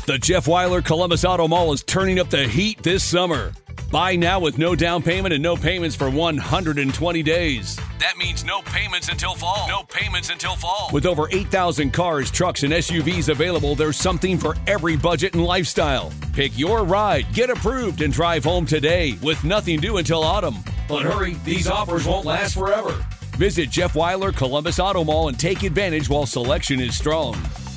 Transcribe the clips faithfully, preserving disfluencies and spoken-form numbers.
The Jeff Weiler Columbus Auto Mall is turning up the heat this summer. Buy now with no down payment and no payments for one hundred twenty days. That means no payments until fall. No payments until fall. With over eight thousand cars, trucks, and S U Vs available, there's something for every budget and lifestyle. Pick your ride, get approved, and drive home today with nothing due until autumn. But hurry, these offers won't last forever. Visit Jeff Weiler Columbus Auto Mall and take advantage while selection is strong.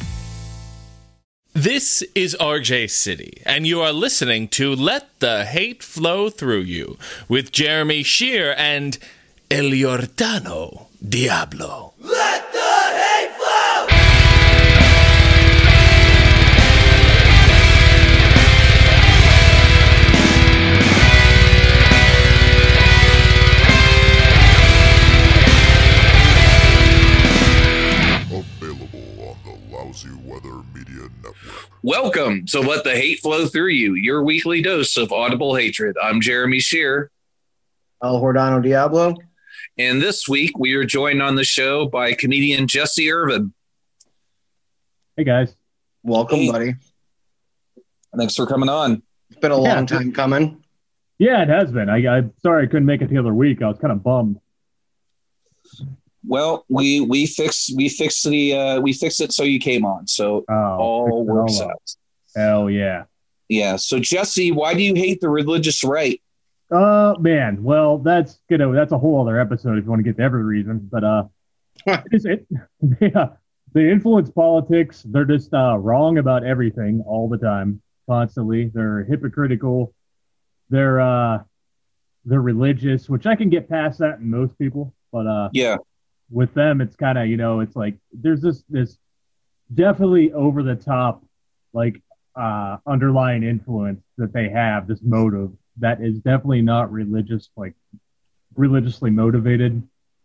This is R J City, and you are listening to Let the Hate Flow Through You with Jeremy Shear and El Giordano Diablo. Let the hate flow! Available on the Lousy Weather Media Network. Welcome to Let the Hate Flow Through You, your weekly dose of audible hatred. I'm Jeremy Shear. El Giordano Diablo. And this week we are joined on the show by comedian Jesse Irvin. Hey, guys. Welcome, Hey. buddy. Thanks for coming on. It's been a Yeah. long time coming. Yeah, it has been. I, I'm sorry I couldn't make it the other week. I was kind of bummed. Well, we we fixed we fixed the uh, we fixed it so you came on, so Oh, all works all up. out. Hell yeah. Yeah. So Jesse, why do you hate the religious right? Uh, man. Well, that's you know that's a whole other episode if you want to get to every reason. But uh, it's, it yeah, they influence politics. They're just uh, wrong about everything all the time, constantly. They're hypocritical. They're uh, they're religious, which I can get past that in most people. But uh, Yeah. with them, it's kind of, you know, it's like there's this this definitely over the top, like uh, underlying influence that they have, this motive that is definitely not religious, like religiously motivated,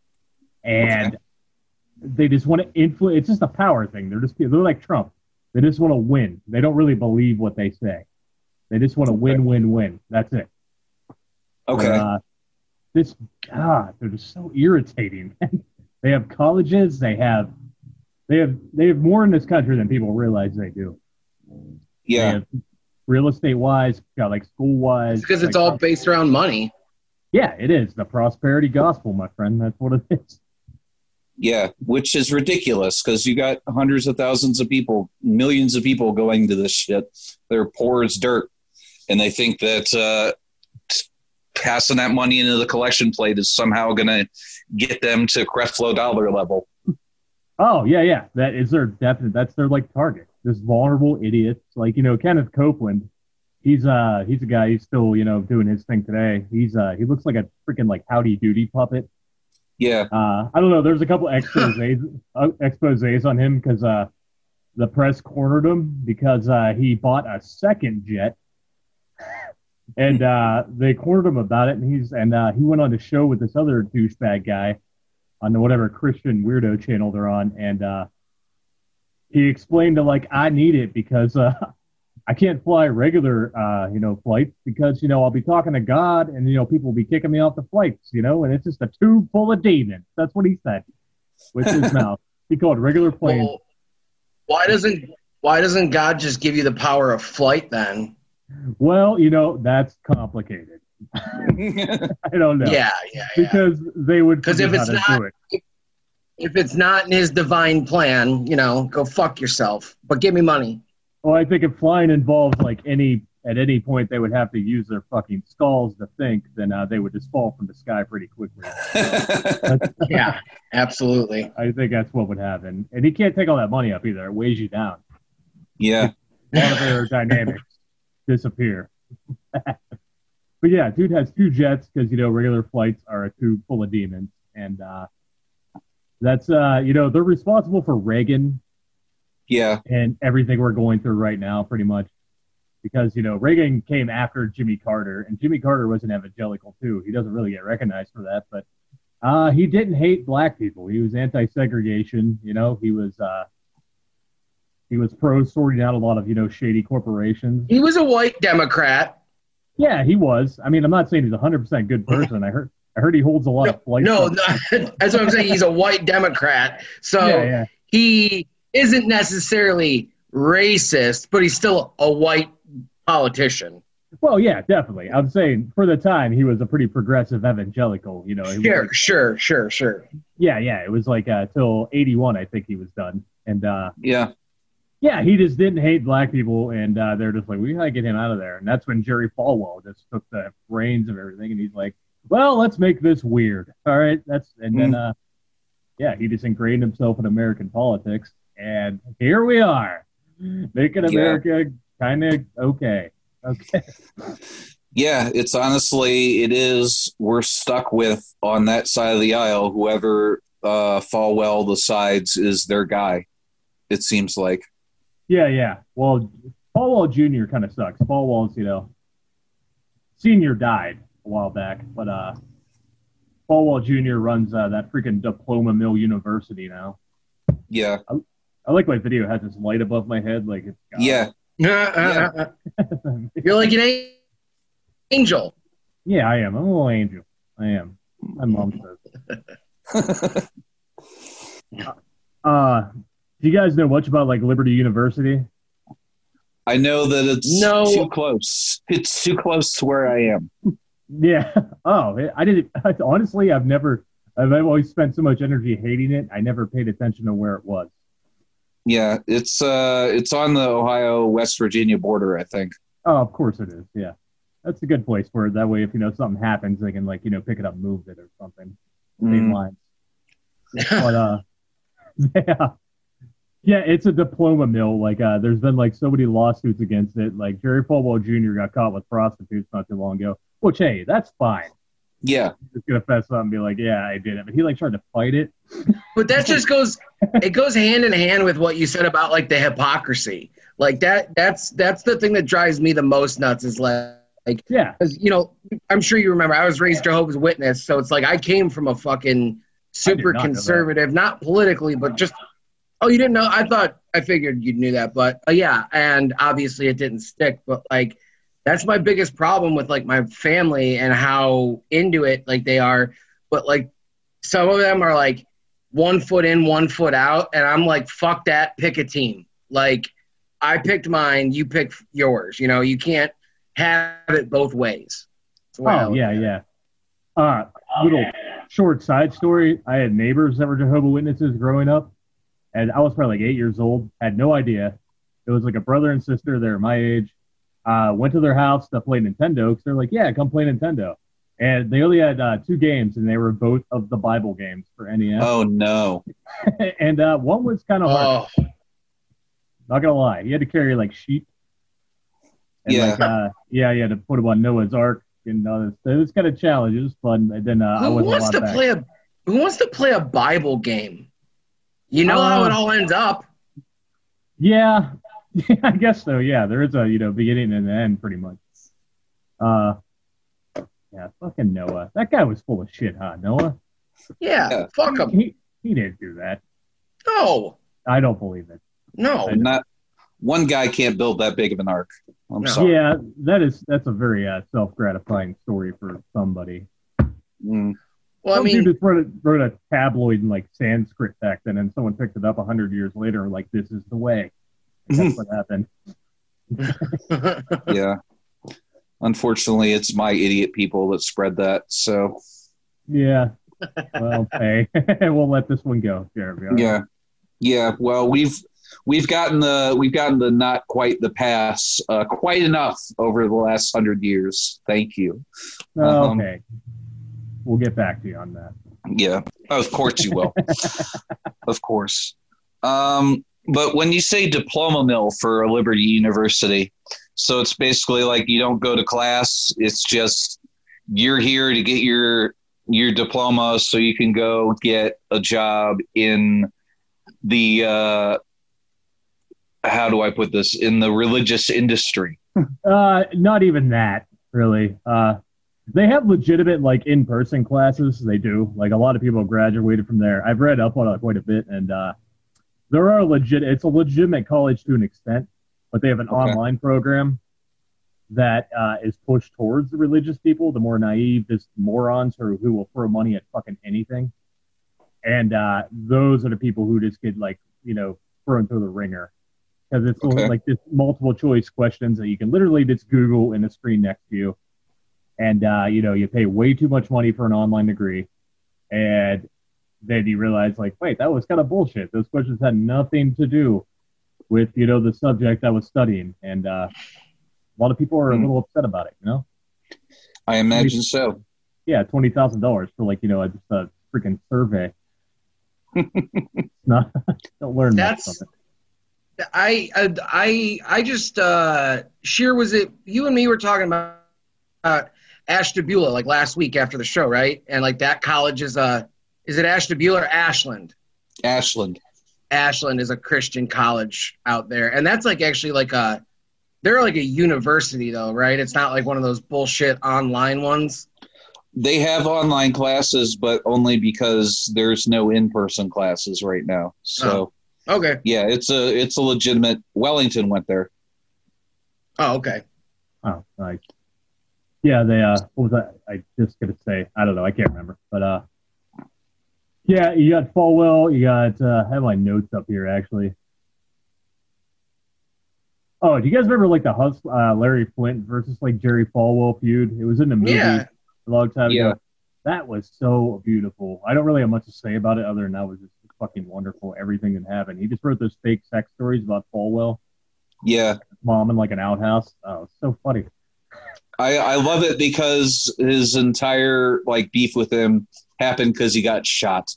and Okay. they just want to influence. It's just a power thing. They're just they're like Trump. They just want to win. They don't really believe what they say. They just want to win, win, win. That's it. Okay. Uh, this God, they're just so irritating. They have colleges. They have, they have, they have more in this country than people realize they do. They yeah. have real estate wise, got like school wise. It's because it's all based around money. Yeah, it is the prosperity gospel, my friend. That's what it is. Yeah. Which is ridiculous because you got hundreds of thousands of people, millions of people going to this shit. They're poor as dirt, and they think that uh, passing that money into the collection plate is somehow going to get them to Creflo Dollar level. Oh yeah, yeah. That is their definite. That's their like target. This vulnerable idiots, like you know Kenneth Copeland. He's uh he's a guy. He's still you know doing his thing today. He's uh he looks like a freaking like Howdy Doody puppet. Yeah. Uh, I don't know. There's a couple exposés uh, exposés on him because uh the press cornered him because uh he bought a second jet. And uh, they cornered him about it, and he's and uh, he went on the show with this other douchebag guy on the whatever Christian weirdo channel they're on, and uh, he explained to like I need it because uh, I can't fly regular uh, you know flights because you know I'll be talking to God, and you know people will be kicking me off the flights, you know, and it's just a tube full of demons. That's what he said with his mouth. He called regular planes. Well, why doesn't why doesn't God just give you the power of flight then? Well, you know that's complicated. I don't know. Yeah, yeah, yeah. Because they would Because if figure it's how to not do it. if, if it's not in his divine plan, you know, go fuck yourself. But give me money. Well, I think if flying involves like any at any point they would have to use their fucking skulls to think, then uh, they would just fall from the sky pretty quickly. Yeah, absolutely. I think that's what would happen. And he can't take all that money up either. It weighs you down. Yeah. A lot of aerodynamics disappear. But yeah, dude has two jets because, you know, regular flights are a tube full of demons. And uh, that's, uh, you know, they're responsible for Reagan Yeah. and everything we're going through right now, pretty much. Because, you know, Reagan came after Jimmy Carter, and Jimmy Carter was an evangelical, too. He doesn't really get recognized for that, but uh, he didn't hate black people. He was anti-segregation, you know. He was uh, he was pro sorting out a lot of, you know, shady corporations. He was a white Democrat. Yeah, he was. I mean, I'm not saying he's a one hundred percent good person. I heard I heard he holds a lot No, of flights. no, no, that's what I'm saying. He's a white Democrat. So Yeah, yeah. he isn't necessarily racist, but he's still a white politician. Well, yeah, definitely. I'm saying for the time he was a pretty progressive evangelical. You know, he was Sure, like- sure, sure, sure. yeah, yeah. It was like uh, till eighty-one, I think he was done, and uh, Yeah. yeah, he just didn't hate black people, and uh, they're just like, we gotta get him out of there. And that's when Jerry Falwell just took the reins of everything, and he's like, well, let's make this weird. All right, that's and then uh, yeah, he just ingrained himself in American politics, and here we are, making Yeah. America kind of okay. Okay. Yeah, it's honestly, it is, we're stuck with on that side of the aisle, whoever uh, Falwell decides is their guy, it seems like. Yeah, yeah. Well, Falwell Junior kind of sucks. Falwell's, you know, senior died a while back, but uh, Falwell Junior runs uh, that freaking Diploma Mill University now. Yeah. I like my video has this light above my head, like it's got, Yeah. You're like an angel. Yeah, I am. I'm a little angel. I am. My mom says. Uh, do you guys know much about like Liberty University? I know that it's No. too close. It's too close to where I am. Yeah. Oh, I didn't. Honestly, I've never. I've always spent so much energy hating it. I never paid attention to where it was. Yeah, it's uh, it's on the Ohio West Virginia border, I think. Oh, of course it is. Yeah, that's a good place for it. That way, if you know something happens, they can like you know pick it up, move it, or something. Save Mm. lines. But uh, yeah, yeah, it's a diploma mill. Like, uh, there's been like so many lawsuits against it. Like Jerry Falwell Junior got caught with prostitutes not too long ago. Which, hey, that's fine. Yeah, He's gonna fess up and be like, yeah, I did it. But he like tried to fight it. But that just goes it goes hand in hand with what you said about like the hypocrisy. Like that that's that's the thing that drives me the most nuts is like like Yeah, because you know, I'm sure you remember I was raised Jehovah's Witness, so it's like I came from a fucking super not know that. conservative, not politically, but just oh, you didn't know? I thought I figured you knew that, but uh, yeah, and obviously it didn't stick, but like that's my biggest problem with like my family and how into it like they are. But like some of them are like one foot in, one foot out, and I'm like, fuck that, pick a team. Like I picked mine, you pick yours. You know, you can't have it both ways. That's the way I oh look yeah, at it. yeah. Uh, little short side story. I had neighbors that were Jehovah's Witnesses growing up, and I was probably like eight years old. Had no idea. It was like a brother and sister. They're my age. Uh, went to their house to play Nintendo because they're like, yeah, come play Nintendo. And they only had uh, two games, and they were both of the Bible games for N E S. Oh no. and uh, one was kind of hard. Oh, Not gonna lie, you had to carry like sheep. And, Yeah. Like, uh, yeah, you had to put them on Noah's Ark, and uh, it was kind of challenging. It was fun. And then uh, I who wasn't wants allowed to back. play a who wants to play a Bible game? You know how it Um, all ends up. Yeah, I guess so. Yeah, there is a you know beginning and an end, pretty much. Uh, yeah, fucking Noah. That guy was full of shit, huh? Noah. Yeah, Yeah. fuck him. He he didn't do that. No, I don't believe it. no. Not one guy can't build that big of an ark. I'm No. sorry. Yeah, that is that's a very uh, self gratifying story for somebody. Mm. Well, I Some mean, dude just wrote a, wrote a tabloid in like Sanskrit text, and then someone picked it up a hundred years later, and like this is the way. And that's what happened. Yeah. Unfortunately, it's my idiot people that spread that. So Yeah. Well, hey, we'll let this one go, Jeremy. All right. yeah, yeah. Well, we've we've gotten the we've gotten the not quite the pass uh, quite enough over the last hundred years. Thank you. Um, Okay. We'll get back to you on that. Yeah, of course you will. Of course. Um, but when you say diploma mill for a Liberty University, so it's basically like you don't go to class. It's just you're here to get your your diploma so you can go get a job in the uh, how do I put this in the religious industry. Uh, not even that, really. Uh, they have legitimate like in-person classes. They do. Like a lot of people graduated from there. I've read up on it quite a bit, and uh, there are legit. It's a legitimate college to an extent, but they have an Okay. online program that uh, is pushed towards the religious people, the more naive, just morons who who will throw money at fucking anything. And uh, those are the people who just get like you know thrown through the ringer. because it's Okay. like this multiple choice questions that you can literally just Google in the screen next to you. And, uh, you know, you pay way too much money for an online degree. And then you realize, like, wait, that was kind of bullshit. Those questions had nothing to do with, you know, the subject I was studying. And uh, a lot of people are a Hmm. little upset about it, you know? I imagine so. Yeah, twenty thousand dollars for, like, you know, a, just a freaking survey. Not, don't learn much That's- from it. I I I I just uh Sheer, was it you and me were talking about uh, Ashtabula like last week after the show, right? And like that college is uh is it Ashtabula or Ashland? Ashland. Ashland is a Christian college out there, and that's like actually like a they're like a university though, right? It's not like one of those bullshit online ones. They have online classes, but only because there's no in-person classes right now. So Okay. yeah, it's a it's a legitimate. Wellington went there. Oh, okay. Oh, nice. Yeah, they, uh, what was that? I just going to say, I don't know, I can't remember. But, uh, yeah, you got Falwell, you got, uh, I have my notes up here, actually. Oh, do you guys remember, like, the Hus- uh, Larry Flint versus, like, Jerry Falwell feud? It was in the movie Yeah. a long time Yeah. ago. That was so beautiful. I don't really have much to say about it other than that was just fucking wonderful, everything that happened. He just wrote those fake sex stories about Falwell, Yeah, mom in, like, an outhouse. Oh, it's so funny. I I love it because his entire like beef with him happened because he got shot.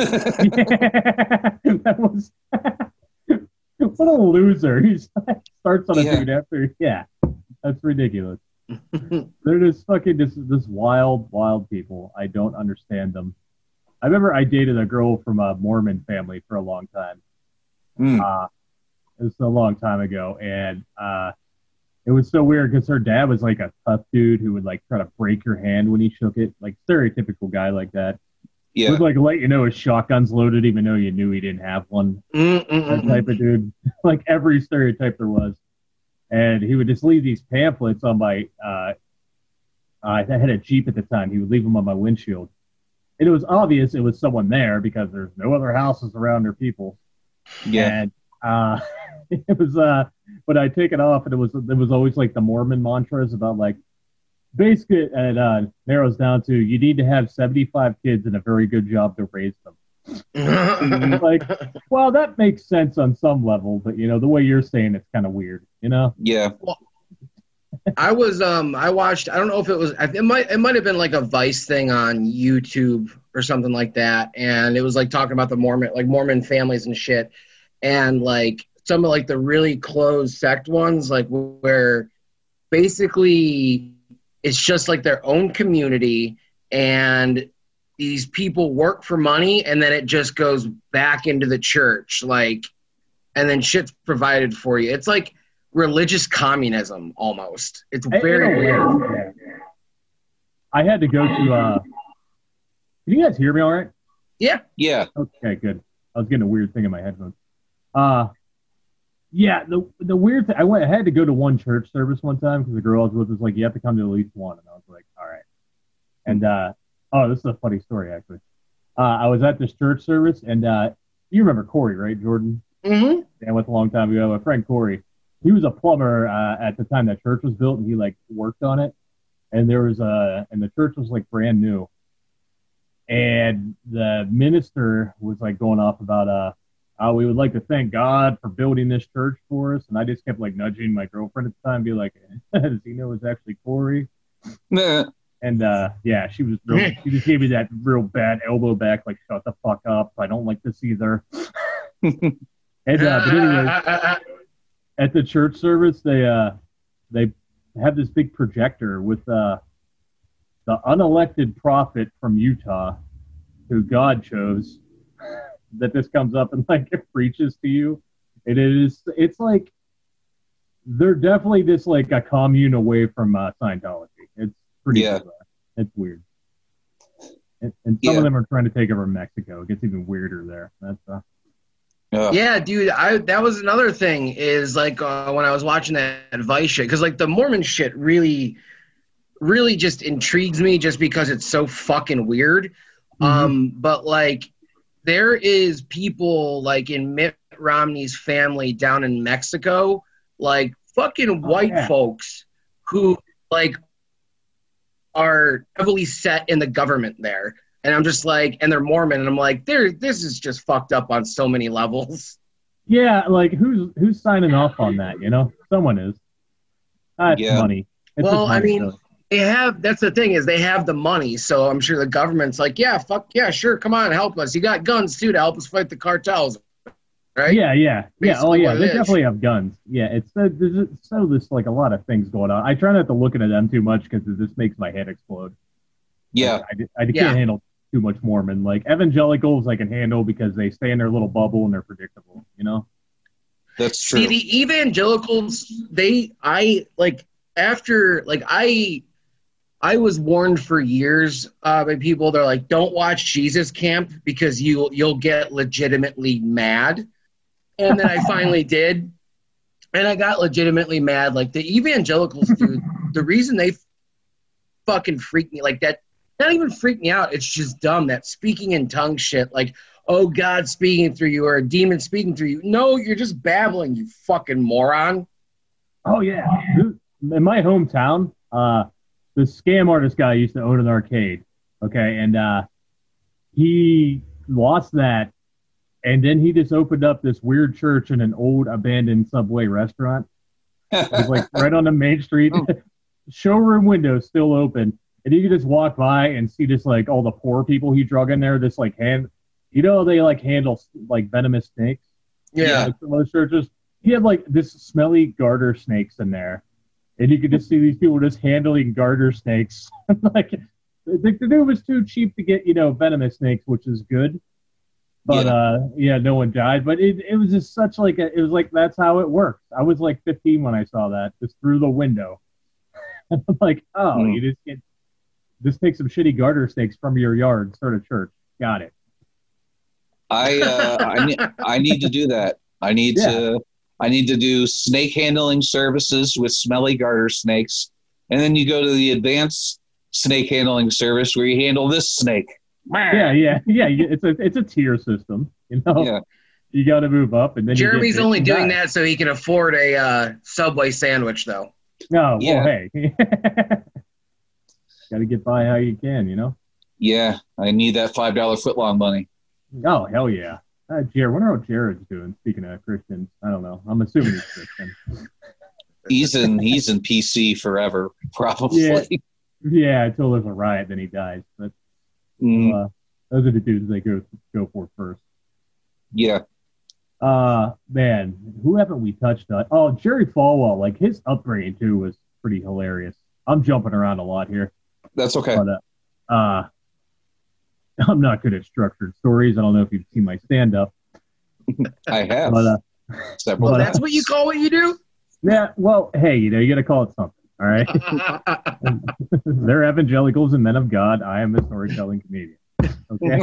that was what a loser. He starts on a Yeah. dude after. Yeah, that's ridiculous. They're just fucking just this wild, wild people. I don't understand them. I remember I dated a girl from a Mormon family for a long time. Mm. Uh, it was a long time ago, and uh, it was so weird because her dad was like a tough dude who would like try to break your hand when he shook it, like stereotypical guy like that. He Yeah, would like let you know his shotgun's loaded even though you knew he didn't have one. That Mm-mm-mm. type of dude, like every stereotype there was. And he would just leave these pamphlets on my. Uh, I had a Jeep at the time. He would leave them on my windshield, and it was obvious it was someone there because there's no other houses around or people. yeah, And uh, it was, uh, but I take it off, and it was it was always like the Mormon mantras about like, basically it uh, narrows down to you need to have seventy-five kids and a very good job to raise them. And it's like, well, that makes sense on some level, but you know the way you're saying it's kind of weird, you know? yeah. I was um I watched I don't know if it was it might it might have been like a Vice thing on YouTube or something like that, and it was like talking about the Mormon like Mormon families and shit, and like some of like the really closed sect ones like where basically it's just like their own community and these people work for money and then it just goes back into the church like and then shit's provided for you. It's like religious communism almost. It's very In a way, weird. yeah. I had to go to. Uh, can you guys hear me all right? Yeah. Yeah, Okay, good. I was getting a weird thing in my headphones. Uh, yeah, the the weird thing. I went. I had to go to one church service one time because the girl I was with was like, "You have to come to at least one," and I was like, "All right." And uh, oh, this is a funny story actually. Uh, I was at this church service, and uh, you remember Corey, right, Jordan? Mm-hmm. And with a long time ago, my friend Corey. He was a plumber uh, at the time that church was built, and he like worked on it. And there was a, and the church was like brand new. And the minister was like going off about, uh, oh, we would like to thank God for building this church for us. And I just kept like nudging my girlfriend at the time, be like, does he know it's actually Corey? Nah. And uh, yeah, she was real, she just gave me that real bad elbow back, like shut the fuck up. I don't like this either. and uh, but anyway. At the church service, they uh, they have this big projector with uh, the unelected prophet from Utah, who God chose, that this comes up and like it preaches to you. It is it's like they're definitely just like a commune away from uh, Scientology. It's pretty Yeah. bizarre. It's weird. And, and some Yeah. of them are trying to take over Mexico. It gets even weirder there. That's uh, Ugh. Yeah, dude. I that was another thing is like uh, when I was watching that Vice shit because like the Mormon shit really, really just intrigues me just because it's so fucking weird. Mm-hmm. Um, but like there is people like in Mitt Romney's family down in Mexico, like fucking Oh, white yeah. folks who like are heavily set in the government there. And I'm just like, and they're Mormon, and I'm like, they're this is just fucked up on so many levels. Yeah, like who's who's signing off on that? You know, someone is. That's Yeah. money. It's Well, just I money, mean, so- they have, that's the thing is they have the money. So I'm sure the government's like, yeah, fuck, yeah, sure. Come on, help us. You got guns too to help us fight the cartels. Right? yeah, yeah, yeah. Oh, Basically yeah. what it They is. definitely have guns. Yeah, it's so there's so there's like a lot of things going on. I try not to look into them too much because it just makes my head explode. Yeah. Like, I, I can't Yeah. handle too much Mormon. Like evangelicals, I can handle because they stay in their little bubble and they're predictable. You know? That's true. See, the evangelicals, they, I like after, like I, I was warned for years uh, by people. They're like, don't watch Jesus Camp because you you'll get legitimately mad. And then I finally did, and I got legitimately mad. Like the evangelicals, dude. The reason they fucking freak me like that, not even freak me out. It's just dumb. That speaking in tongues shit. Like, oh, God speaking through you or a demon speaking through you. No, you're just babbling, you fucking moron. Oh yeah. In my hometown, uh, the scam artist guy used to own an arcade. Okay, and uh, he lost that, and then he just opened up this weird church in an old abandoned Subway restaurant. It was like right on the main street. Showroom windows still open, and you could just walk by and see just like all the poor people he drug in there. Just like hand, you know, they like handle like venomous snakes. Yeah. Like most churches, he had like this smelly garter snakes in there, and you could just see these people just handling garter snakes. Like the, the dude was too cheap to get, you know, venomous snakes, which is good. But Yeah. uh, yeah, no one died. But it it was just such like a, it was like that's how it works. I was like fifteen when I saw that, just through the window. And I'm like, oh, Hmm. you just get just take some shitty garter snakes from your yard, start a church. Got it. I uh, I, ne- I need to do that. I need Yeah. to I need to do snake handling services with smelly garter snakes, and then you go to the advanced snake handling service where you handle this snake. Yeah, yeah, yeah. you- It's a it's a tier system. You know, Yeah. you got to move up, and then you get Jeremy's bit only and doing die. that so he can afford a uh, Subway sandwich, though. No, Yeah. well, hey, got to get by how you can. You know. Yeah, I need that five dollar footlong money. Oh hell yeah. Uh, Jared, wonder how Jared's doing. Speaking of Christians, I don't know. I'm assuming he's Christian. He's in he's in P C forever, probably. Yeah. Yeah, until there's a riot, then he dies. But Mm, uh, those are the dudes they go go for first. yeah. Uh, man, who haven't we touched on? Oh, Jerry Falwell, like his upbringing too was pretty hilarious. I'm jumping around a lot here, That's okay. but uh, uh, I'm not good at structured stories. I don't know if you've seen my stand up, I have but uh, several. Well, That's what you call what you do? yeah, well, hey, you know, you got to call it something. All right, they're evangelicals and men of God. I am a storytelling comedian. Okay.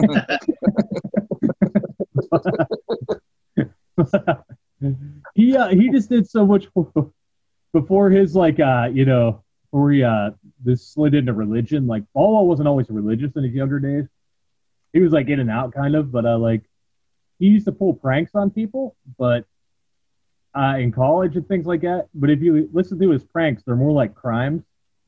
he uh, he just did so much before his like uh you know before he uh this slid into religion. Like Falwell wasn't always religious in his younger days. He was like in and out kind of, but uh like he used to pull pranks on people, but uh in college and things like that. But if you listen to his pranks, they're more like crimes.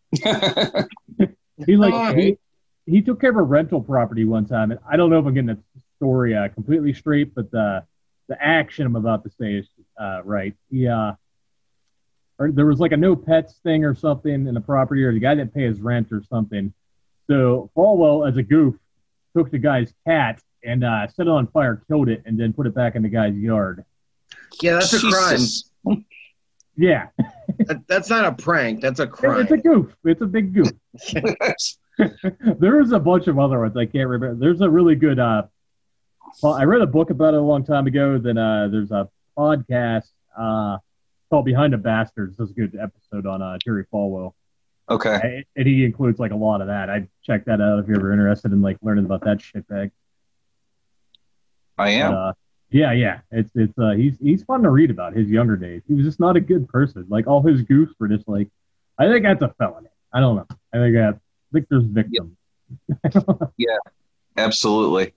He like Okay. he, he took care of a rental property one time, and I don't know if I'm getting the story uh, completely straight, but the the action I'm about to say is uh, right. He uh, or there was like a no pets thing or something in the property, or the guy didn't pay his rent or something. So Falwell, as a goof, took the guy's cat and uh, set it on fire, killed it, and then put it back in the guy's yard. Yeah, that's a crime. Jesus. Yeah, That- That's not a prank. That's a crime. it's a goof. It's a big goof. There's a bunch of other ones I can't remember. There's a really good. Uh, well, I read a book about it a long time ago. Then uh, there's a podcast uh, called Behind the Bastards. That's a good episode on uh, Jerry Falwell, Okay. and and he includes like a lot of that. I'd check that out if you're ever interested in like learning about that shitbag. I am. But, uh, yeah, yeah, it's it's uh, he's he's fun to read about his younger days. He was just not a good person. Like all his goofs were just like, I think that's a felony. I don't know. I think uh, I think there's victims. Absolutely.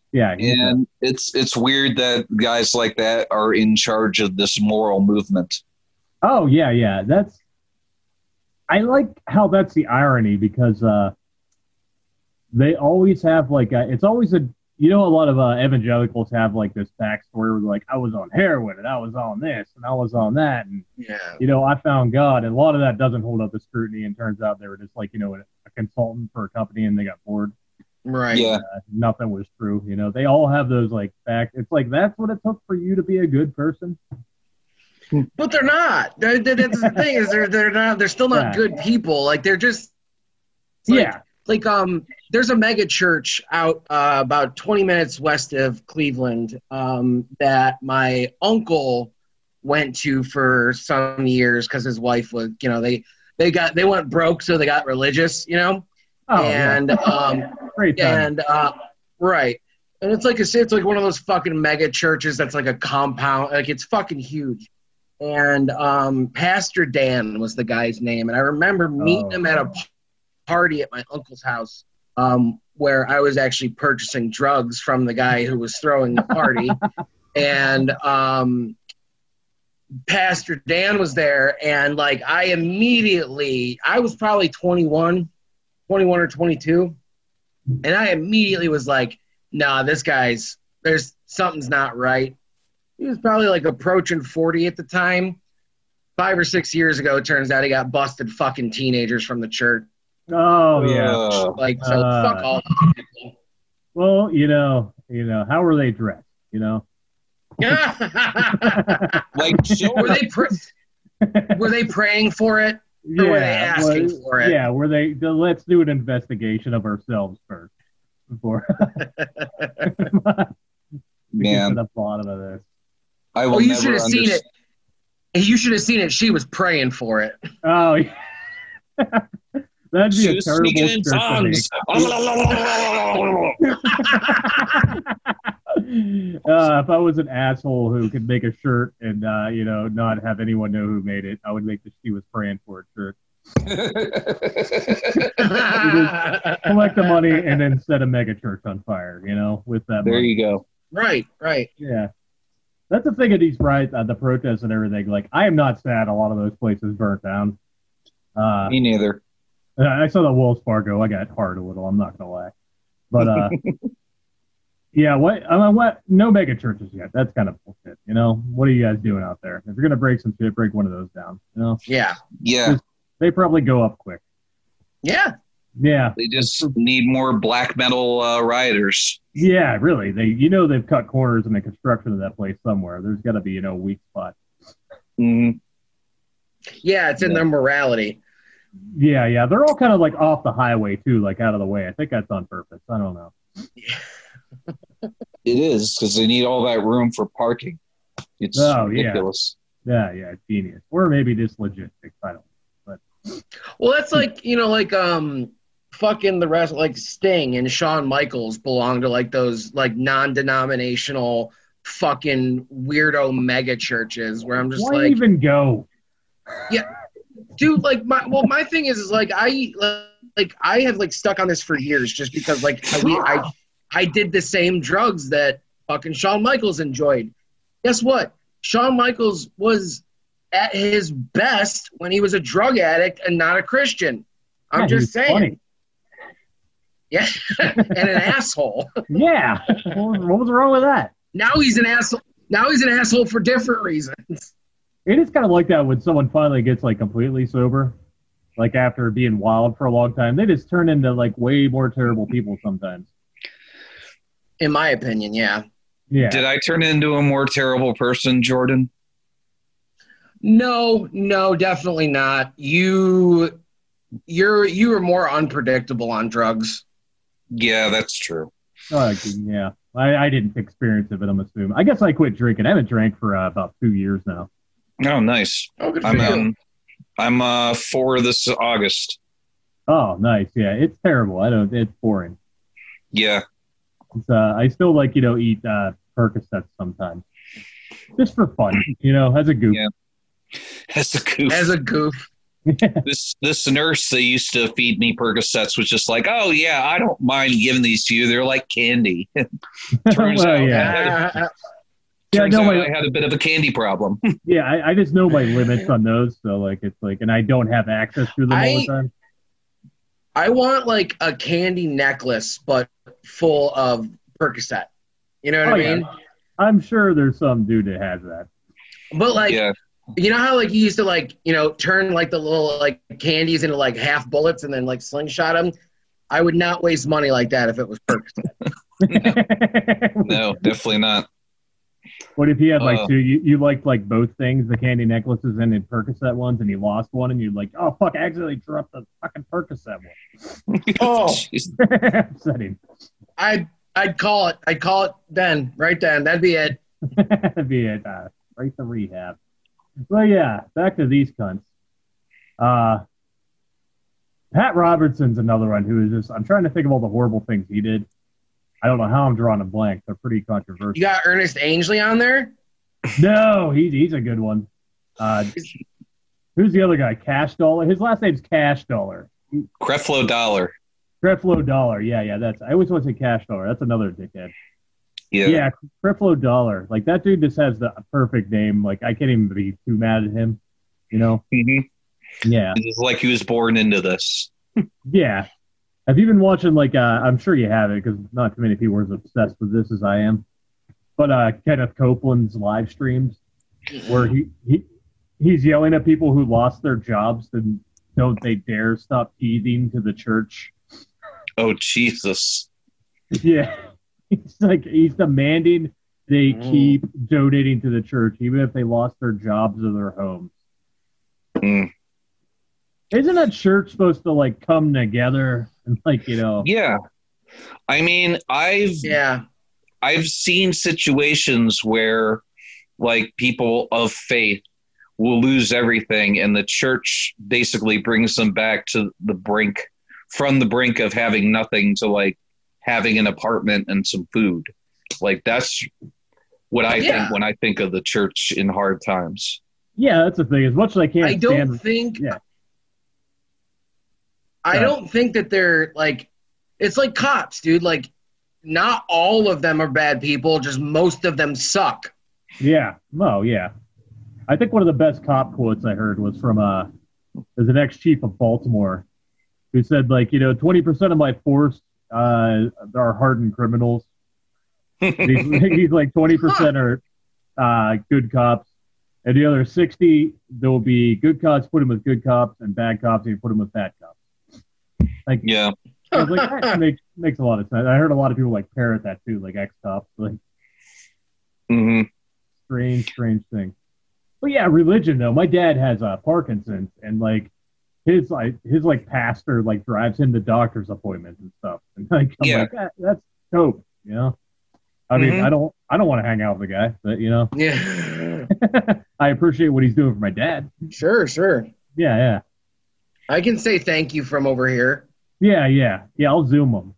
Yeah, he's a- And it's it's weird that guys like that are in charge of this moral movement. oh yeah, yeah. That's I like how that's the irony because uh, they always have like a, it's always a you know a lot of uh, evangelicals have like this backstory where they're like I was on heroin and I was on this and I was on that and Yeah. you know I found God and a lot of that doesn't hold up to scrutiny and turns out they were just like you know a, a consultant for a company and they got bored. Right. Yeah. Uh, nothing was true. You know, they all have those like back. It's like that's what it took for you to be a good person. But they're not. They're, they're, that's the thing is they're they're not. They're still not Yeah. good people. Like they're just. Like, yeah. Like um, there's a mega church out uh, about twenty minutes west of Cleveland um, that my uncle went to for some years because his wife was, you know, they they got they went broke, so they got religious, you know, Oh, and yeah. um, Great time. and uh, right, and it's like a, it's like one of those fucking mega churches that's like a compound, like it's fucking huge. And um, Pastor Dan was the guy's name, and I remember meeting Oh. him at a party at my uncle's house, um, where I was actually purchasing drugs from the guy who was throwing the party, and um, Pastor Dan was there, and like I immediately, I was probably twenty-one, twenty-one or twenty-two. And I immediately was like, nah, this guy's, there's something's not right. He was probably like approaching forty at the time. Five or six years ago, it turns out he got busted fucking teenagers from the church. Oh yeah. Uh, Like, so Uh, fuck all those people. Well, you know, you know, how were they dressed? You know. like so were they pr- were they praying for it? Or were they asking well, for it? Yeah, were they? Let's do an investigation of ourselves first before we get man, to the bottom of this. I will Oh, you never should have seen it. understand. You should have seen it. She was praying for it. Oh, yeah. That'd be She a was terrible speaking in shirt to make. tongues. Uh, if I was an asshole who could make a shirt and uh, you know not have anyone know who made it, I would make the "She Was Praying For It" shirt. Collect the money and then set a mega church on fire. You know, with that. There money. you go. Right, right. Yeah, that's the thing of these riots, uh, the protests and everything. Like, I am not sad a lot of those places burnt down. Uh, Me neither. I saw the Wells Fargo. I got hard a little. I'm not gonna lie, but uh, yeah. What? I mean, what? No mega churches yet. That's kind of bullshit. You know, what are you guys doing out there? If you're gonna break some shit, break one of those down. You know, Yeah. Yeah, they probably go up quick. Yeah. Yeah, they just need more black metal uh, rioters. yeah. Really, they. You know, they've cut corners in the construction of that place somewhere. There's got to be you know weak spot. Mhm. Yeah, it's in Yeah. their morality. Yeah, yeah. They're all kind of like off the highway too, like out of the way. I think that's on purpose. I don't know. It is because they need all that room for parking. It's Oh, yeah. ridiculous. Yeah, yeah. Genius. Or maybe just logistics. I don't know. Well, that's like, you know, like um fucking the rest, like Sting and Shawn Michaels belong to like those like non-denominational fucking weirdo mega churches where I'm just Why like, even go? dude, like my well, my thing is, is like I like I have like stuck on this for years just because like I, we, I I did the same drugs that fucking Shawn Michaels enjoyed. Guess what? Shawn Michaels was at his best when he was a drug addict and not a Christian. I'm Yeah, he just was saying. funny. Yeah, and an asshole. Yeah. What what was wrong with that? Now he's an asshole. Now he's an asshole for different reasons. It is kind of like that when someone finally gets like completely sober, like after being wild for a long time. They just turn into like way more terrible people sometimes. In my opinion, yeah. Yeah. Did I turn into a more terrible person, Jordan? No, no, definitely not. You, you're you were more unpredictable on drugs. Yeah, that's true. Oh, yeah. I, I didn't experience it, but I'm assuming. I guess I quit drinking. I haven't drank for uh, about two years now. Oh, nice. Oh, good for I'm you. um, I'm uh four this August. Oh, nice. Yeah, it's terrible. I don't. It's boring. Yeah. It's, uh, I still like you know eat uh, Percocets sometimes, just for fun. You know, as a goof. Yeah. As a goof. As a goof. this this nurse that used to feed me Percocets was just like, oh yeah, I don't mind giving these to you. They're like candy. Turns Well, out, yeah. Uh, Yeah, turns no, out my- I had a bit of a candy problem. Yeah, I, I just know my limits on those, so like it's like, and I don't have access to them all I- the time. I want like a candy necklace, but full of Percocet. You know what Oh, I yeah. mean? I'm sure there's some dude that has that. But like, Yeah, you know how like you used to like, you know, turn like the little like candies into like half bullets and then like slingshot them? I would not waste money like that if it was Percocet. no, definitely not. What if you had like Uh. two? You, you liked like both things, the candy necklaces and the Percocet ones, and you lost one, and you're like, oh fuck, I accidentally dropped the fucking Percocet one. Oh. Jeez. Upsetting. I'd I'd call it. I'd call it then, right then. That'd be it. That'd be it. Uh, right to rehab. Well, yeah. Back to these cunts. Uh, Pat Robertson's another one who is just. I'm trying to think of all the horrible things he did. I don't know how I'm drawing a blank. They're pretty controversial. You got Ernest Angley on there? No, he's he's a good one. Uh, who's the other guy? Cash Dollar. His last name's Cash Dollar. Creflo Dollar. Creflo Dollar. Yeah, yeah. That's. I always want to say Cash Dollar. That's another dickhead. Yeah. Yeah, Creflo Dollar. Like that dude just has the perfect name. Like I can't even be too mad at him. You know? Mhm. Yeah, It's like he was born into this. yeah. Have you been watching? Like, uh, I'm sure you have it because not too many people are as obsessed with this as I am. But uh, Kenneth Copeland's live streams where he, he he's yelling at people who lost their jobs and don't they dare stop teething to the church. Oh Jesus. Yeah, he's like he's demanding they Mm. keep donating to the church even if they lost their jobs or their homes. Mm. Isn't a church supposed to like come together and like you know? Yeah. I mean, I've Yeah. I've seen situations where like people of faith will lose everything and the church basically brings them back to the brink from the brink of having nothing to like having an apartment and some food. Like that's what I Yeah. think when I think of the church in hard times. Yeah, that's the thing. As much as I can't I don't stand, think yeah. I Yeah. don't think that they're like it's like cops, dude. Like not all of them are bad people, just most of them suck. Yeah, no, yeah. I think one of the best cop quotes I heard was from uh, there's an ex-chief of Baltimore who said like you know twenty percent of my force uh are hardened criminals. he's, he's like twenty percent are uh, good cops, and the other sixty there will be good cops, put them with good cops, and bad cops, and you put them with bad cops. Like, Yeah. I was like, that makes makes a lot of sense. I heard a lot of people like parrot that too, like ex-cops, like hmm strange, strange thing. But yeah, religion though. My dad has uh, Parkinson's, and like his like his like pastor like drives him to doctor's appointments and stuff. And like I'm Yeah. like that, that's dope, you know. I mean, Mhm. I don't I don't want to hang out with the guy, but you know, Yeah. I appreciate what he's doing for my dad. Sure, sure. Yeah, yeah, I can say thank you from over here. yeah, yeah, yeah. I'll zoom him.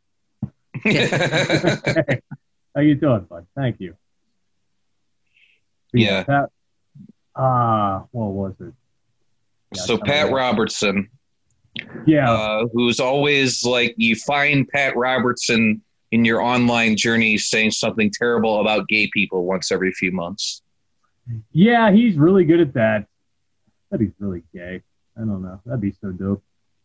Hey, how you doing, bud? Thank you. But Yeah. Pat, uh, what was it? Yeah, So I Pat don't know. Robertson, Yeah, uh, who's always like you find Pat Robertson in your online journey saying something terrible about gay people once every few months. yeah, he's really good at that. But he's really gay. I don't know. That'd be so dope.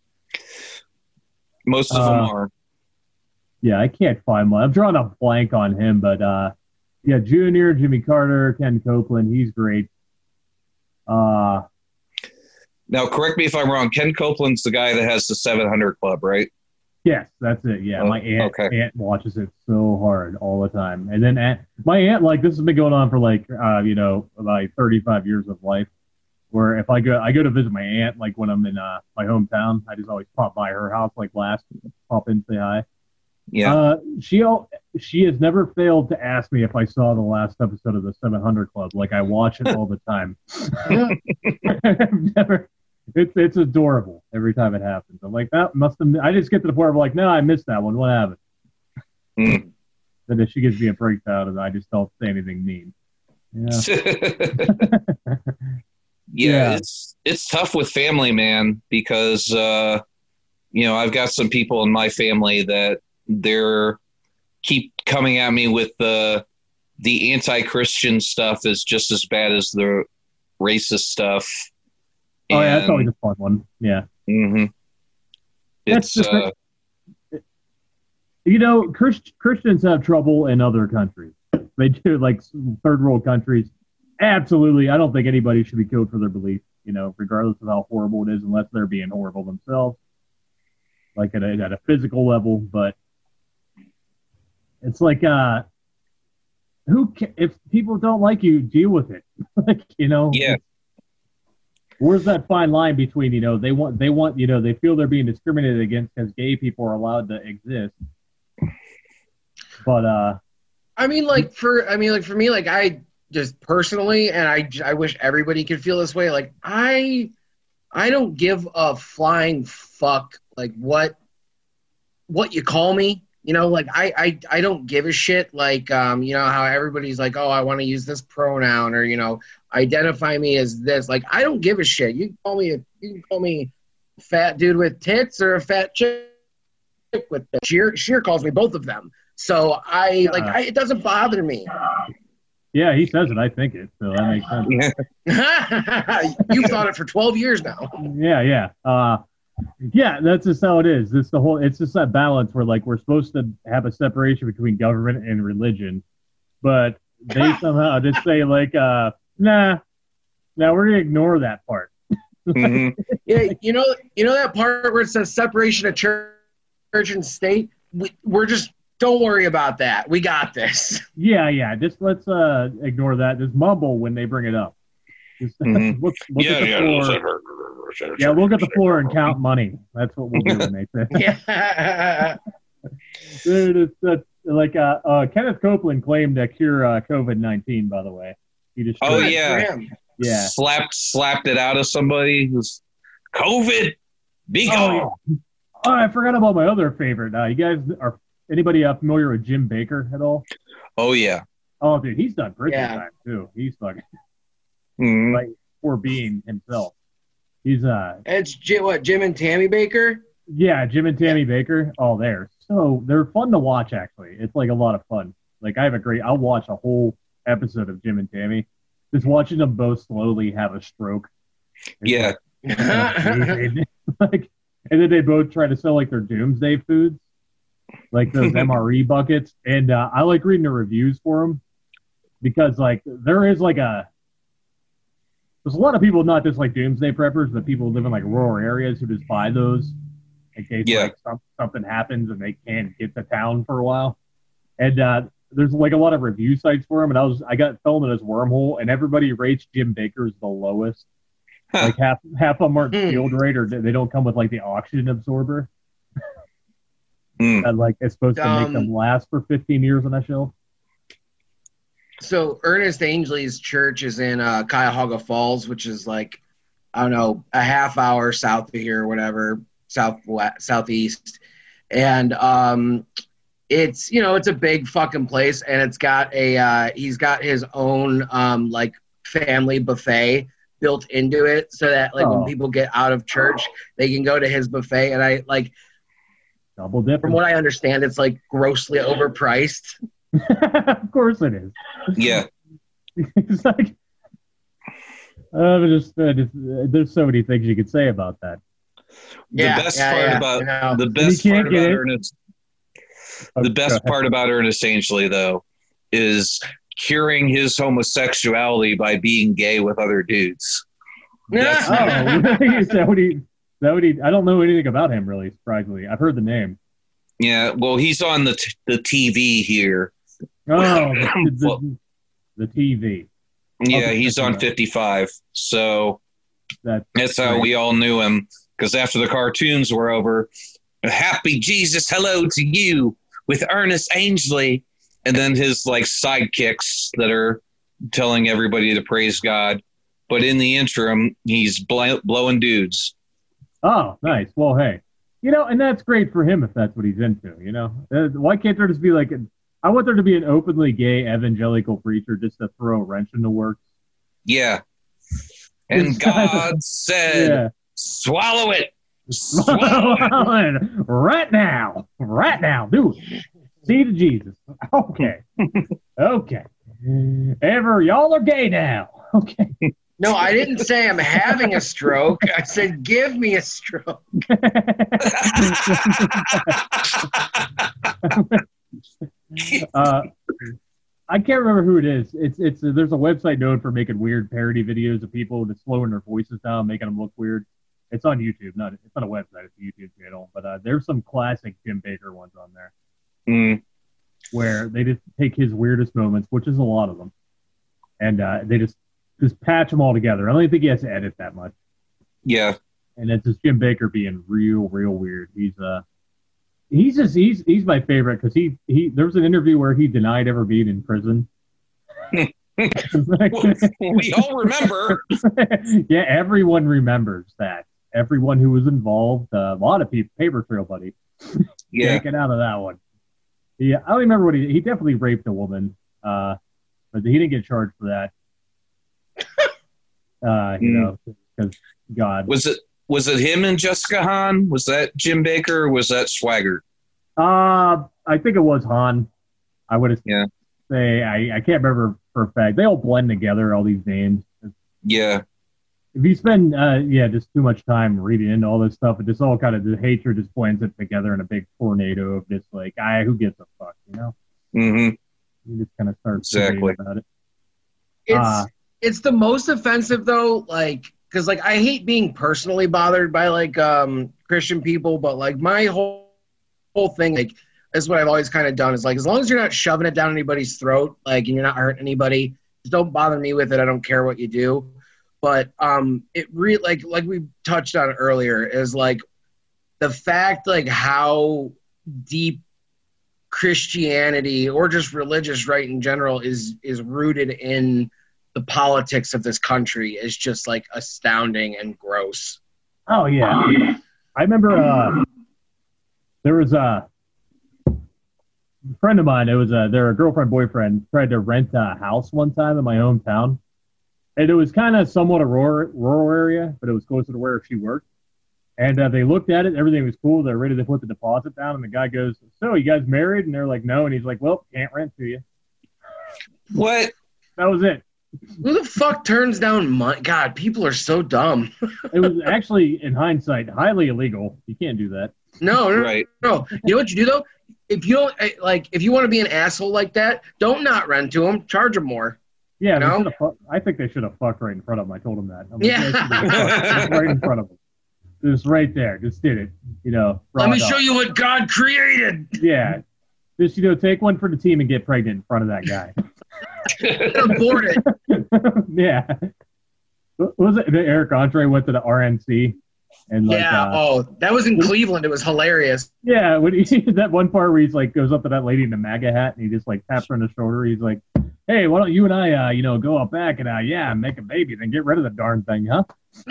Most of them Uh, are. Yeah, I can't find one. I'm drawing a blank on him, but uh, yeah, Junior, Jimmy Carter, Ken Copeland, he's great. Uh, Now, correct me if I'm wrong. Ken Copeland's the guy that has the seven hundred Club, right? yes, that's it. Yeah, Oh, my aunt, okay. aunt watches it so hard all the time, and then aunt, my aunt like this has been going on for like uh, you know like thirty-five years of life. Where if I go, I go to visit my aunt like when I'm in uh, my hometown. I just always pop by her house like last, pop in, say hi. Yeah. Uh, she al- she has never failed to ask me if I saw the last episode of the seven hundred Club. Like I watch it all the time. I've never. It's it's adorable every time it happens. I'm like that must have. I just get to the point where I'm like, no, I missed that one. What happened? Mm. Then if she gives me a breakdown, and I just don't say anything mean. Yeah. Yeah, Yeah. it's it's tough with family, man, because uh, you know, I've got some people in my family that they're keep coming at me with the the anti-Christian stuff is just as bad as the racist stuff. Oh yeah, that's And- always a fun one. Yeah. Mhm. That's It's just uh, You know, Christ- Christians have trouble in other countries. They do, like third world countries. Absolutely, I don't think anybody should be killed for their belief. You know, regardless of how horrible it is, unless they're being horrible themselves, like at a, at a physical level. But it's like, uh, who ca- if people don't like you, deal with it. Like, you know, yeah. where's that fine line between, you know, they want they want you know they feel they're being discriminated against because gay people are allowed to exist, but uh. I mean, like for I mean, like for me, like I just personally, and I I wish everybody could feel this way. Like I I don't give a flying fuck like what what you call me. You know, like I I I don't give a shit. Like um, you know how everybody's like, oh, I want to use this pronoun, or you know, identify me as this. Like I don't give a shit. You can call me a, you can call me a fat dude with tits or a fat chick with tits. Sheer Sheer calls me both of them. So I like I, it doesn't bother me. Yeah, he says it. I think it. So that makes sense. You've thought it for twelve years now. Yeah, yeah. Uh, yeah, that's just how it is. It's the whole. It's just that balance where like we're supposed to have a separation between government and religion, but they somehow just say like, uh, nah, nah, we're gonna ignore that part. Mhm. Yeah, you know, you know that part where it says separation of church, church and state. We, we're just don't worry about that. We got this. Yeah, yeah. Just let's uh ignore that. Just mumble when they bring it up. Just Mhm. look, look Yeah, at the yeah. floor. Yeah, look at the floor and count money. That's what we'll do when they say. Yeah. Dude, it's, uh, like uh, uh, Kenneth Copeland claimed to cure uh, COVID nineteen. By the way, he just Oh, Good yeah. for him. yeah. Slapped slapped it out of somebody who's COVID. Be Oh, gone. yeah. Oh, I forgot about my other favorite. Uh, you guys are anybody uh, familiar with Jim Baker at all? Oh yeah. Oh, dude, he's done prison Yeah. time too. He's fucking Mhm. like poor being himself. He's uh It's Jim, what Jim and Tammy Baker. yeah, Jim and Tammy Baker. Oh, they're so they're fun to watch. Actually, it's like a lot of fun. Like I have a great. I'll watch a whole episode of Jim and Tammy. Just watching them both slowly have a stroke. It's Yeah. like, amazing. Like, and then they both try to sell like their doomsday foods, like those M R E buckets. And uh, I like reading the reviews for them because like there is like a there's a lot of people not just like doomsday preppers, but people who live in like rural areas who just buy those in case Yeah. like some, something happens and they can't get to town for a while. And uh, there's like a lot of review sites for them, and I was I got thrown in this wormhole, and everybody rates Jim Baker's the lowest. Huh. Like half half of them aren't Hmm. sealed right, or they don't come with like the oxygen absorber Mm. that like is supposed to make Um, them last for fifteen years on a shelf. So Ernest Angley's church is in uh, Cuyahoga Falls, which is like, I don't know, a half hour south of here, or whatever, south southeast, and um, it's you know it's a big fucking place, and it's got a uh, he's got his own um, like family buffet built into it, so that like Oh. when people get out of church, they can go to his buffet, and I like Double dip. from what I understand, it's like grossly overpriced. Of course it is. Yeah. It's like uh, just, uh, just, uh, there's so many things you could say about that. The Yeah, best yeah, part yeah, about you know. the best You can't part get about it. Ernest Oh, the go best ahead. part about Ernest Angley though is curing his homosexuality by being gay with other dudes. That's- Oh, really? Is that what he? Is that what he? I don't know anything about him really. Surprisingly, I've heard the name. Yeah, well, he's on the t- the T V here. Oh, the, the, the T V. Yeah, Okay. he's on fifty-five. So That that's how Right. we all knew him. Because after the cartoons were over, happy Jesus, hello to you with Ernest Angley, and then his like sidekicks that are telling everybody to praise God. But in the interim, he's bl- blowing dudes. Oh, nice. Well, hey, you know, and that's great for him if that's what he's into. You know, uh, why can't there just be like? An, I want there to be an openly gay evangelical preacher just to throw a wrench in the works. Yeah, And God said, Yeah. swallow it. Swallow it. Right now. Right now. Do it. See to Jesus. Okay. Okay. Ever, y'all are gay now. Okay. No, I didn't say I'm having a stroke. I said, give me a stroke. uh, I can't remember who it is. It's it's there's a website known for making weird parody videos of people just slowing their voices down, making them look weird. It's on YouTube, not it's not a website. It's a YouTube channel, but uh, there's some classic Jim Baker ones on there Mm. where they just take his weirdest moments, which is a lot of them, and uh, they just just patch them all together. I don't even think he has to edit that much. Yeah. And it's just Jim Baker being real, real weird. He's uh, he's just he's he's my favorite because he he there was an interview where he denied ever being in prison. we all remember. Yeah, everyone remembers that. Everyone who was involved, uh, a lot of people, paper trail buddy. Yeah. Can't get out of that one. Yeah, I don't remember what he he definitely raped a woman, uh, but he didn't get charged for that. Uh, you Mm. know, because God. Was it was it him and Jessica Hahn? Was that Jim Baker or was that Swagger? Uh, I think it was Han. I would Yeah. say I, I can't remember for a fact. They all blend together, all these names. Yeah. If you spend, uh, yeah, just too much time reading into all this stuff, it just all kind of, the hatred just blends it together in a big tornado of just like, ah, who gives a fuck, you know? Mm-hmm. You just kind of start Exactly. debating about it. It's Uh, it's the most offensive though, like because like I hate being personally bothered by like um Christian people, but like my whole whole thing like is what I've always kind of done is like as long as you're not shoving it down anybody's throat, like and you're not hurting anybody, just don't bother me with it. I don't care what you do. But um it really like like we touched on earlier is like the fact like how deep Christianity or just religious right in general is is rooted in the politics of this country is just like astounding and gross. Oh, yeah. I remember uh, there was a friend of mine, it was a, their girlfriend, boyfriend, tried to rent a house one time in my hometown. And it was kind of somewhat a rural, rural area, but it was closer to where she worked. And uh, they looked at it, everything was cool. They're ready to put the deposit down. And the guy goes, so you guys married? And they're like, no. And he's like, well, can't rent to you. What? That was it. Who the fuck turns down money? God, people are so dumb. It was actually, in hindsight, highly illegal. You can't do that. No, no, Right. no. You know what you do though? If you don't eh, like, if you want to be an asshole like that, don't not rent to them. Charge them more. Yeah, they No? should've fu- I think they should have fucked right in front of him. I told him that. I'm like, Yeah. "Guys should've fucked just right in front of him. Just right there. Just did it. You know. Let me raw show dog. you what God created. Yeah. Just, you know, take one for the team and get pregnant in front of that guy. Abort it. Yeah. What was it? Eric Andre went to the R N C. And like, Yeah. uh, Oh, that was in Cleveland. It was hilarious. yeah, when he that one part where he's like goes up to that lady in the MAGA hat and he just like taps her on the shoulder. He's like, hey, why don't you and I, uh, you know, go out back and, uh, yeah, make a baby, then get rid of the darn thing, huh?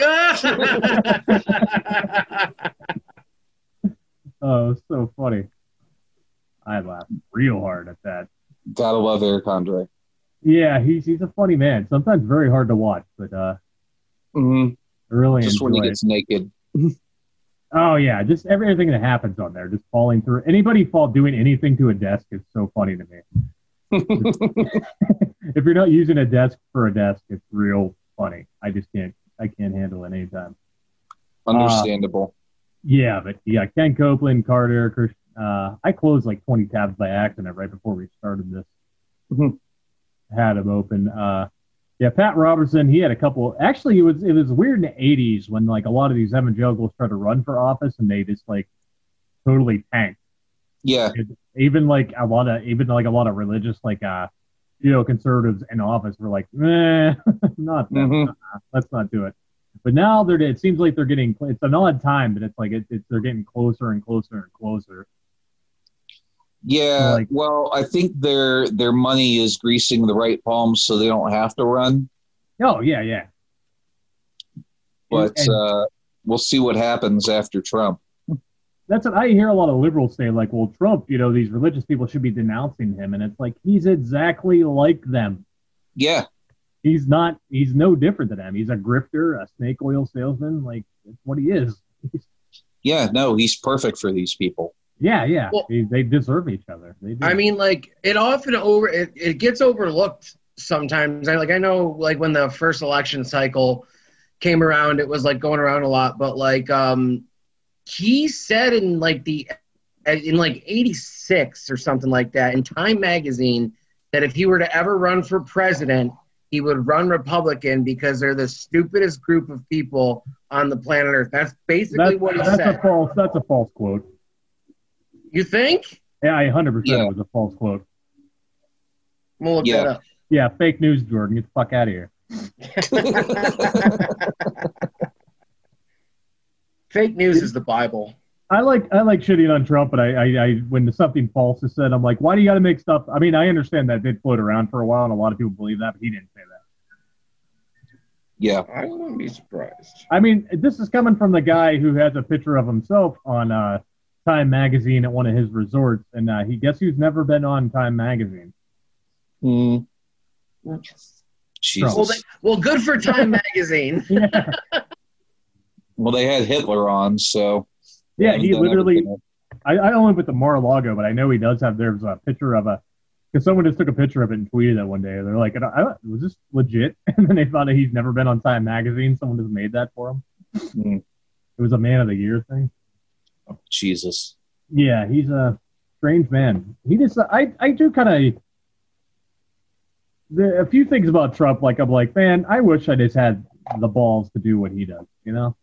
Oh, it's so funny. I laughed real hard at that. Gotta love Eric Andre. Yeah, he's he's a funny man. Sometimes very hard to watch, but uh, Mm-hmm. I really Just when he enjoy it. gets naked. Oh yeah, just everything that happens on there, just falling through. Anybody fall doing anything to a desk is so funny to me. If you're not using a desk for a desk, it's real funny. I just can't. I can't handle it anytime. Understandable. Yeah, but yeah, Ken Copeland, Carter, Chris, uh, I closed like twenty tabs by accident right before we started this. Mhm. Had them open. Uh, yeah, Pat Robertson, he had a couple. Actually, it was it was weird in the eighties when like a lot of these evangelicals tried to run for office and they just like totally tanked. Yeah. Even like a lot of even like a lot of religious like uh you know conservatives in office were like, eh, not that. Mhm. Uh, let's not do it. But now they're it seems like they're getting it's an odd time, but it's like it, it's they're getting closer and closer and closer. Yeah. Like- well, I think their their money is greasing the right palms so they don't have to run. Oh yeah, yeah. But And- uh, we'll see what happens after Trump. That's what I hear a lot of liberals say, like, well, Trump, you know, these religious people should be denouncing him, and it's like he's exactly like them. Yeah. He's not. He's no different than them. He's a grifter, a snake oil salesman. Like that's what he is. Yeah, no, he's perfect for these people. Yeah, yeah. Well, they, they deserve each other. They do. I mean, like it often over it, it gets overlooked sometimes. I like I know like when the first election cycle came around, it was like going around a lot. But like um, he said in like the in like eighty-six or something like that in Time magazine that if he were to ever run for president, he would run Republican because they're the stupidest group of people on the planet Earth. That's basically that's, what he that's said. A false, that's a false quote. You think? Yeah, one hundred percent Yeah. it was a false quote. We'll look Yeah. that up. Yeah, fake news, Jordan. Get the fuck out of here. Fake news is the Bible. I like I like shitting on Trump, but I, I, I when something false is said, I'm like, why do you got to make stuff? I mean, I understand that did float around for a while, and a lot of people believe that, but he didn't say that. Yeah. I wouldn't be surprised. I mean, this is coming from the guy who has a picture of himself on uh, Time Magazine at one of his resorts, and uh, he guess who's never been on Time Magazine. Mm. Jesus. Well, they, well, good for Time magazine. Yeah, Well, they had Hitler on, so. yeah, haven't he done literally. everything. I, I don't live with the Mar-a-Lago, but I know he does have. There's a picture of a. Because someone just took a picture of it and tweeted it one day. They're like, I don't, I don't, "Was this legit?" And then they found out he's never been on Time Magazine. Someone just made that for him. Mm. It was a Man of the Year thing. Oh, Jesus. Yeah, he's a strange man. He just, I, I do kind of. The, a few things about Trump, like I'm like, man, I wish I just had the balls to do what he does. You know,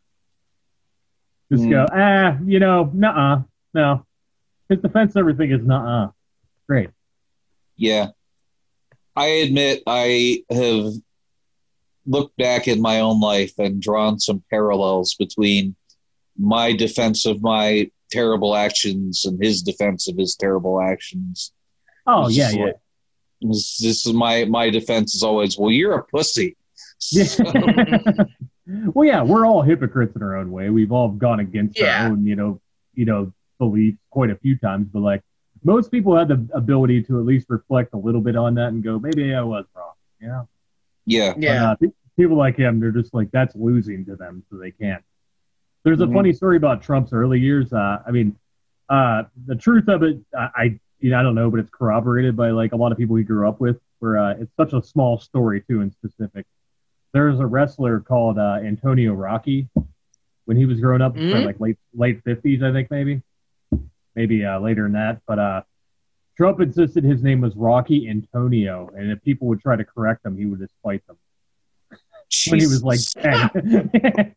just Mm. go, ah, you know, nuh-uh, no. His defense and everything is nuh-uh. Great. Yeah. I admit I have looked back in my own life and drawn some parallels between my defense of my terrible actions and his defense of his terrible actions. Oh It's yeah, just yeah. like- This, this is my my defense is always, well, you're a pussy. Yeah. Well, yeah, we're all hypocrites in our own way. We've all gone against Yeah. our own, you know, you know, beliefs quite a few times. But like most people have the ability to at least reflect a little bit on that and go, maybe I was wrong. You know. Yeah. Yeah. But, uh, pe- people like him, they're just like that's losing to them, so they can't. There's a Mhm. funny story about Trump's early years. Uh, I mean, uh, the truth of it, I, I you know, I don't know, but it's corroborated by like a lot of people he grew up with. Where uh, it's such a small story too, in specific. There's a wrestler called uh, Antonio Rocky. When he was growing up, Mhm. probably like late late fifties, I think maybe, maybe uh, later than that. But uh, Trump insisted his name was Rocky Antonio, and if people would try to correct him, he would just fight them. When he was like Jesus. ten,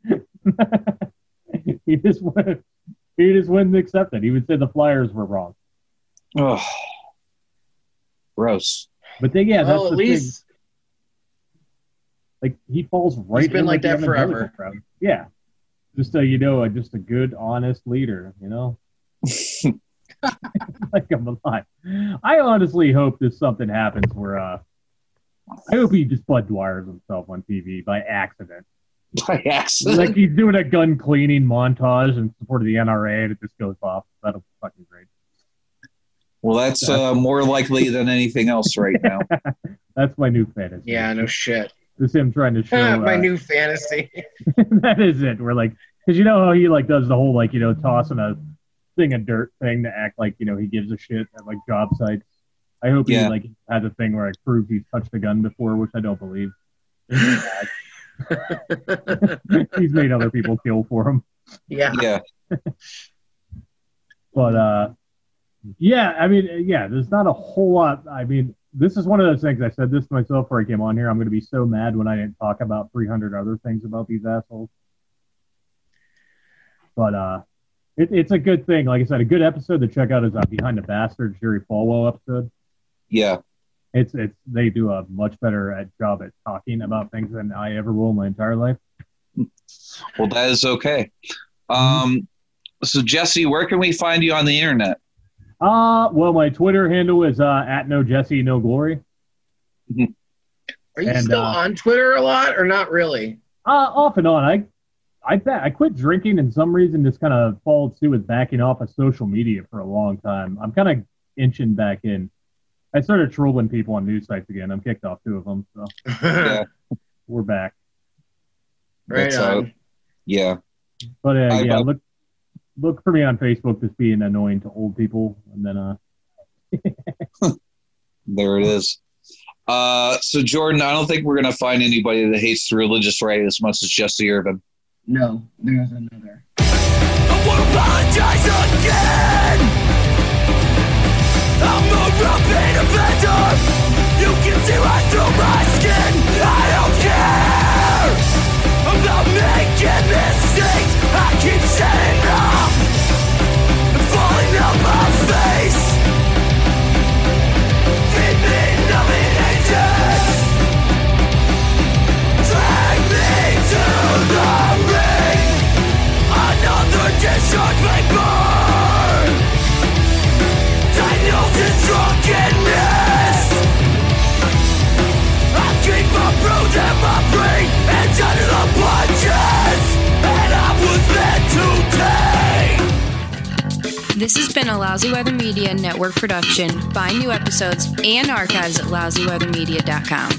he just wouldn't, he just wouldn't accept it. He would say the Flyers were wrong. Oh, gross. But then, yeah, well, that's at the thing. least Like he falls right. been in like with the that evangelical forever. crowd. Yeah, just so you know, uh, just a good, honest leader. You know, like I'm alive. I honestly hope that something happens where uh, I hope he just Bud Dwyer's himself on T V by accident. By accident. Like he's doing a gun cleaning montage in support of the N R A, and it just goes off. That'll be fucking great. Well, that's uh, more likely than anything else right now. That's my new fantasy. yeah, no shit. Just him trying to show My uh, new fantasy. that is it. We're like, because you know how he like does the whole like you know tossing a thing of dirt thing to act like you know he gives a shit at like job sites. I hope Yeah. he like has a thing where it proves he's touched a gun before, which I don't believe. He's made other people kill for him, Yeah. Yeah. but uh, yeah, I mean, yeah, there's not a whole lot. I mean, this is one of those things. I said this to myself before I came on here. I'm going to be so mad when I didn't talk about three hundred other things about these assholes. But uh, it, it's a good thing. Like I said, a good episode to check out is uh, Behind the Bastards, Jerry Falwell episode. Yeah. It's it's they do a much better at job at talking about things than I ever will in my entire life. Well, that is okay. Um, so, Jesse, where can we find you on the internet? Uh well, my Twitter handle is uh, at no Jesse no glory. Are you And, still uh, on Twitter a lot or not really? Uh, off and on. I I bet I quit drinking and some reason just kind of followed suit with backing off of social media for a long time. I'm kind of inching back in. I started trolling people on news sites again. I'm kicked off two of them, so Yeah. we're back. Right That's, on. uh, yeah. But uh, I- yeah, I- look look for me on Facebook just being annoying to old people, and then uh, There it is. Uh, so, Jordan, I don't think we're going to find anybody that hates the religious right as much as Jesse Irvin. No, there's another. I won't apologize again. I'm a repeat offender. You can see right through my skin. I don't care. I'm not making mistakes. I keep setting up and falling on my face. Feed me nothing ages. Drag me to the ring. Another discharge may burn. Daniels in drunkenness. I keep my bruise and my brain and under the punches. And I was meant to take. This has been a Lousy Weather Media Network production. Find new episodes and archives at lousy weather media dot com.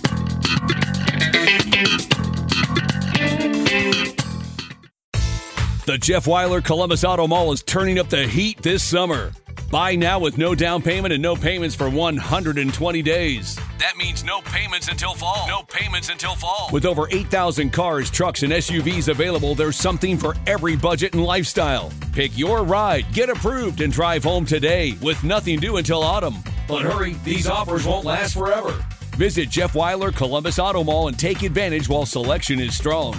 The Jeff Weiler Columbus Auto Mall is turning up the heat this summer. Buy now with no down payment and no payments for one hundred twenty days. That means no payments until fall. No payments until fall. With over eight thousand cars, trucks, and S U Vs available, there's something for every budget and lifestyle. Pick your ride, get approved, and drive home today with nothing due until autumn. But hurry, these offers won't last forever. Visit Jeff Weiler Columbus Auto Mall and take advantage while selection is strong.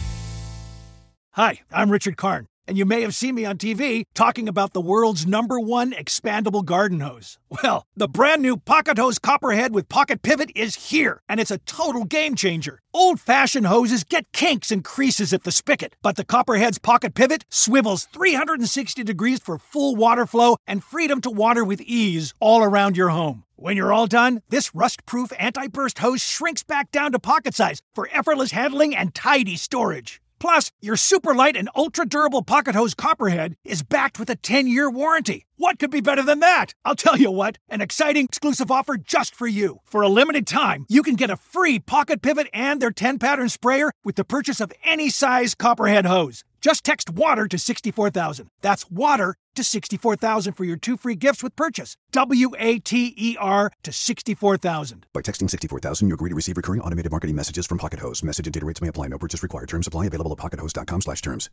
Hi, I'm Richard Karn, and you may have seen me on T V talking about the world's number one expandable garden hose. Well, the brand new Pocket Hose Copperhead with Pocket Pivot is here, and it's a total game changer. Old-fashioned hoses get kinks and creases at the spigot, but the Copperhead's Pocket Pivot swivels three hundred sixty degrees for full water flow and freedom to water with ease all around your home. When you're all done, this rust-proof anti-burst hose shrinks back down to pocket size for effortless handling and tidy storage. Plus, your super light and ultra-durable Pocket Hose Copperhead is backed with a ten-year warranty. What could be better than that? I'll tell you what, an exciting exclusive offer just for you. For a limited time, you can get a free Pocket Pivot and their ten-pattern sprayer with the purchase of any size Copperhead hose. Just text WATER to sixty-four thousand. That's WATER to sixty-four thousand for your two free gifts with purchase. W A T E R to sixty-four thousand. By texting sixty-four thousand, you agree to receive recurring automated marketing messages from Pocket Hose. Message and data rates may apply. No purchase required. Terms apply. Available at pocket hose dot com slash terms.